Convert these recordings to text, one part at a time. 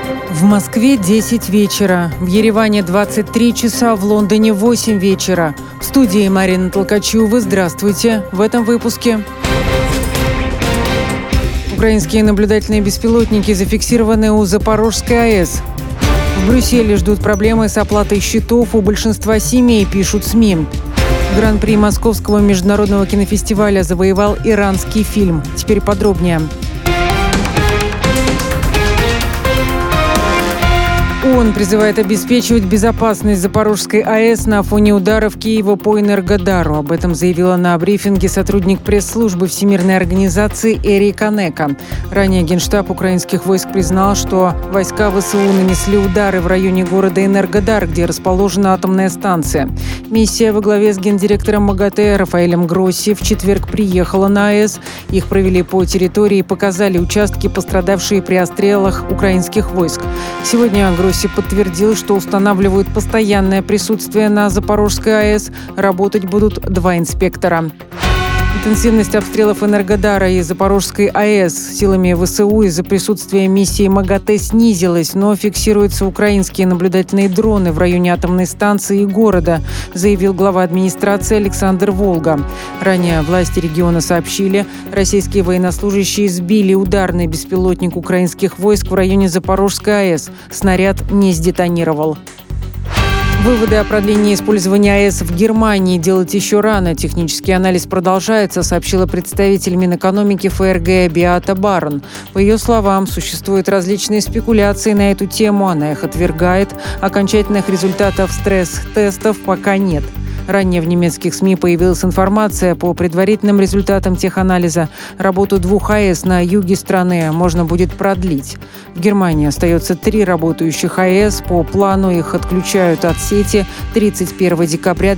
В Москве 10 вечера, в Ереване 23 часа, в Лондоне 8 вечера. В студии Марина Толкачева. Здравствуйте. В этом выпуске. Украинские наблюдательные беспилотники зафиксированы у Запорожской АЭС. В Брюсселе ждут проблемы с оплатой счетов у большинства семей, пишут СМИ. Гран-при Московского международного кинофестиваля завоевал иранский фильм. Теперь подробнее. ООН призывает обеспечивать безопасность Запорожской АЭС на фоне ударов Киева по Энергодару. Об этом заявила на брифинге сотрудник пресс-службы Всемирной организации Эри Канека. Ранее Генштаб украинских войск признал, что войска ВСУ нанесли удары в районе города Энергодар, где расположена атомная станция. Миссия во главе с гендиректором МАГАТЭ Рафаэлем Гросси в четверг приехала на АЭС. Их провели по территории и показали участки, пострадавшие при обстрелах украинских войск. Сегодня Гросси подтвердил, что устанавливают постоянное присутствие на Запорожской АЭС. Работать будут 2 инспектора. Интенсивность обстрелов Энергодара и Запорожской АЭС силами ВСУ из-за присутствия миссии МАГАТЭ снизилась, но фиксируются украинские наблюдательные дроны в районе атомной станции и города, заявил глава администрации Александр Волга. Ранее власти региона сообщили, российские военнослужащие сбили ударный беспилотник украинских войск в районе Запорожской АЭС. Снаряд не сдетонировал. Выводы о продлении использования АЭС в Германии делать еще рано. Технический анализ продолжается, сообщила представитель Минэкономики ФРГ Беата Барон. По ее словам, существуют различные спекуляции на эту тему. Она их отвергает. Окончательных результатов стресс-тестов пока нет. Ранее в немецких СМИ появилась информация по предварительным результатам теханализа. Работу 2 АЭС на юге страны можно будет продлить. В Германии остается 3 работающих АЭС. По плану их отключают от сети 31 декабря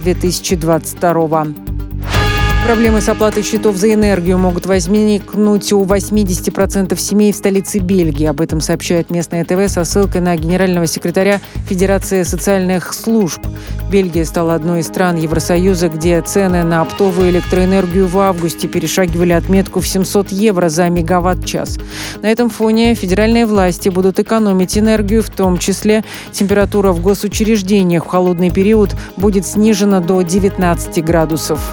2022. Проблемы с оплатой счетов за энергию могут возникнуть у 80% семей в столице Бельгии. Об этом сообщает местное ТВ со ссылкой на генерального секретаря Федерации социальных служб. Бельгия стала одной из стран Евросоюза, где цены на оптовую электроэнергию в августе перешагивали отметку в 700 евро за мегаватт-час. На этом фоне федеральные власти будут экономить энергию, в том числе температура в госучреждениях в холодный период будет снижена до 19 градусов.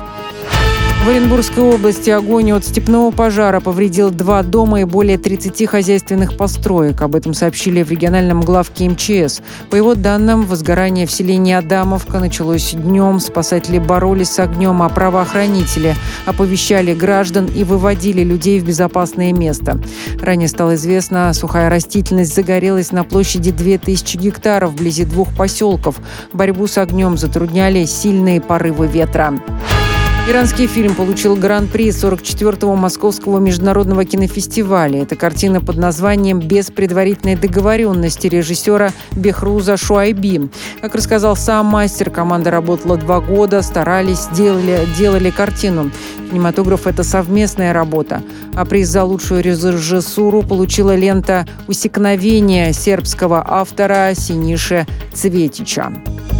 В Оренбургской области огонь от степного пожара повредил 2 дома и более 30 хозяйственных построек. Об этом сообщили в региональном главке МЧС. По его данным, возгорание в селении Адамовка началось днем. Спасатели боролись с огнем, а правоохранители оповещали граждан и выводили людей в безопасное место. Ранее стало известно, сухая растительность загорелась на площади 2000 гектаров вблизи 2 поселков. Борьбу с огнем затрудняли сильные порывы ветра. Иранский фильм получил гран-при 44-го Московского международного кинофестиваля. Это картина под названием «Без предварительной договоренности» режиссера Бехруза Шуайби. Как рассказал сам мастер, команда работала 2 года, старались, делали картину. Кинематограф – это совместная работа. А приз за лучшую режиссуру получила лента «Усекновение» сербского автора Синише Цветича.